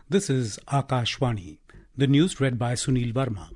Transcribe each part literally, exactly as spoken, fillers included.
This is Akashvani. The news read by Sunil Verma.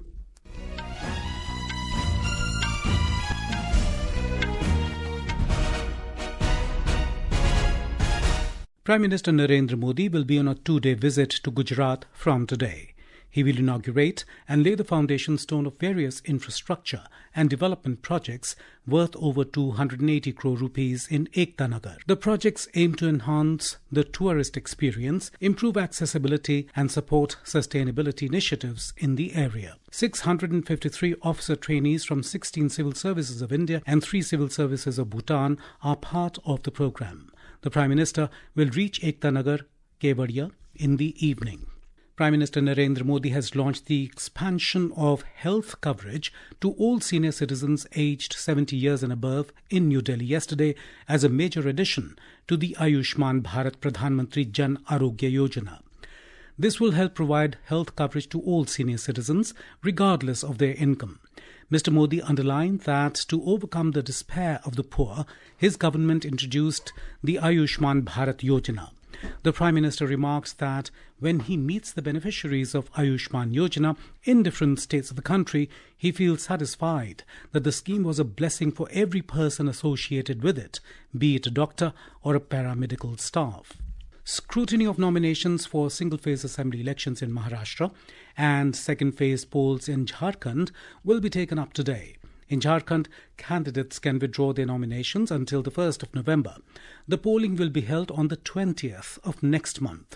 Prime Minister Narendra Modi will be on a two-day visit to Gujarat from today. He will inaugurate and lay the foundation stone of various infrastructure and development projects worth over two hundred eighty crore rupees in Ekta Nagar. The projects aim to enhance the tourist experience, improve accessibility and support sustainability initiatives in the area. six hundred fifty-three officer trainees from sixteen civil services of India and three civil services of Bhutan are part of the program. The Prime Minister will reach Ekta Nagar, Kevadia in the evening. Prime Minister Narendra Modi has launched the expansion of health coverage to all senior citizens aged seventy years and above in New Delhi yesterday as a major addition to the Ayushman Bharat Pradhan Mantri Jan Arogya Yojana. This will help provide health coverage to all senior citizens regardless of their income. Mister Modi underlined that to overcome the despair of the poor, his government introduced the Ayushman Bharat Yojana. The Prime Minister remarks that when he meets the beneficiaries of Ayushman Yojana in different states of the country, he feels satisfied that the scheme was a blessing for every person associated with it, be it a doctor or a paramedical staff. Scrutiny of nominations for single-phase assembly elections in Maharashtra and second-phase polls in Jharkhand will be taken up today. In Jharkhand, candidates can withdraw their nominations until the first of November. The polling will be held on the twentieth of next month.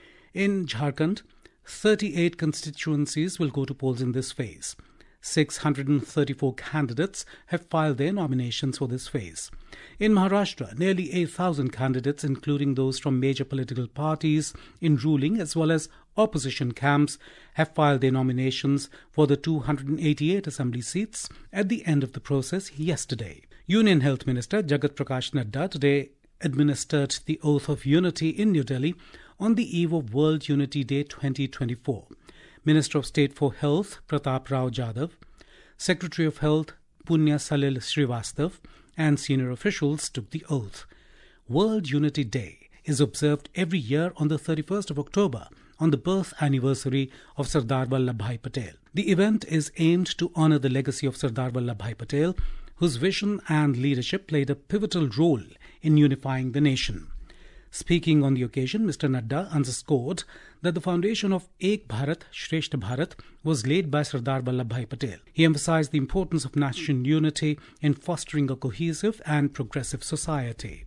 In Jharkhand, thirty-eight constituencies will go to polls in this phase. six hundred thirty-four candidates have filed their nominations for this phase. In Maharashtra, nearly eight thousand candidates, including those from major political parties in ruling as well as opposition camps, have filed their nominations for the two hundred eighty-eight assembly seats at the end of the process yesterday. Union Health Minister Jagat Prakash Nadda today administered the Oath of Unity in New Delhi on the eve of World Unity Day twenty twenty-four. Minister of State for Health Pratap Rao Jadhav, Secretary of Health Punya Salil Srivastav and senior officials took the oath. World Unity Day is observed every year on the thirty-first of October on the birth anniversary of Sardar Vallabhbhai Patel. The event is aimed to honour the legacy of Sardar Vallabhbhai Patel, whose vision and leadership played a pivotal role in unifying the nation. Speaking on the occasion, Mister Nadda underscored that the foundation of Ek Bharat, Shreshth Bharat was laid by Sardar Vallabhbhai Patel. He emphasized the importance of national unity in fostering a cohesive and progressive society.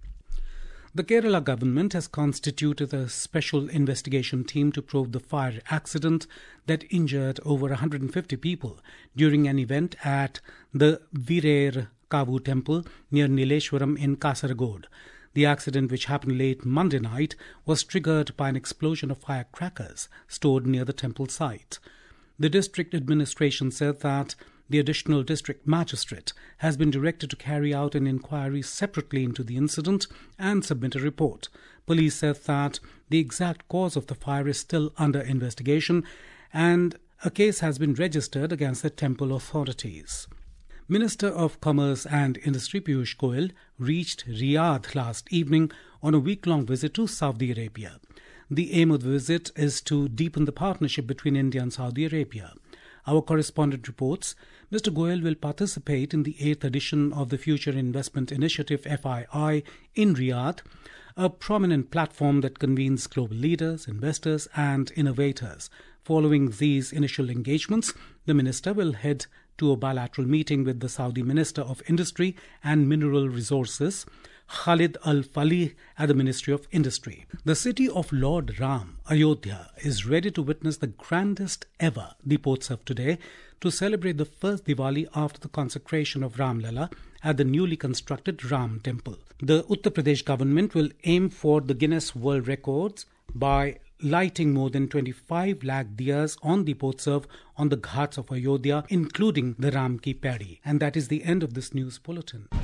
The Kerala government has constituted a special investigation team to probe the fire accident that injured over one hundred fifty people during an event at the Veerair Kavu temple near Nileshwaram in Kasaragod. The accident, which happened late Monday night, was triggered by an explosion of firecrackers stored near the temple site. The district administration said that the additional district magistrate has been directed to carry out an inquiry separately into the incident and submit a report. Police said that the exact cause of the fire is still under investigation and a case has been registered against the temple authorities. Minister of Commerce and Industry Piyush Goyal reached Riyadh last evening on a week-long visit to Saudi Arabia. The aim of the visit is to deepen the partnership between India and Saudi Arabia. Our correspondent reports Mister Goyal will participate in the eighth edition of the Future Investment Initiative F I I in Riyadh, a prominent platform that convenes global leaders, investors and innovators. Following these initial engagements, the minister will head to a bilateral meeting with the Saudi Minister of Industry and Mineral Resources, Khalid Al-Falih, at the Ministry of Industry. The city of Lord Ram, Ayodhya, is ready to witness the grandest ever Deepotsav today to celebrate the first Diwali after the consecration of Ram Lala at the newly constructed Ram Temple. The Uttar Pradesh government will aim for the Guinness World Records by lighting more than twenty-five lakh diyas on Deepotsav on the ghats of Ayodhya, including the Ram Ki Paidi. And that is the end of this news bulletin.